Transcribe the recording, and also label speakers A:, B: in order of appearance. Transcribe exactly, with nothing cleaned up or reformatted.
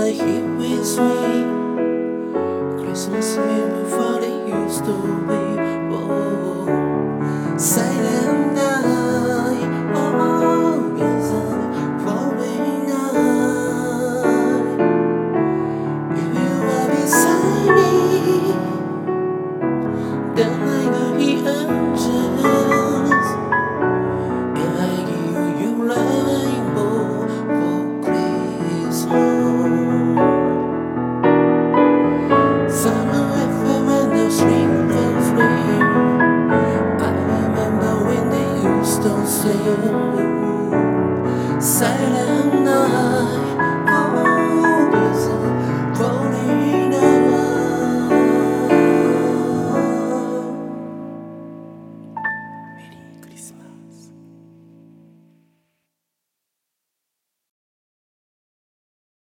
A: right here with me. Christmas Eve before they used to be. Oh, silent night. Oh, yes, I'm falling night. If you are beside me, then I could hear angels. And I give you rainbow for Christmas. Summer F M and the sprinkle flame. I remember when they used to sing.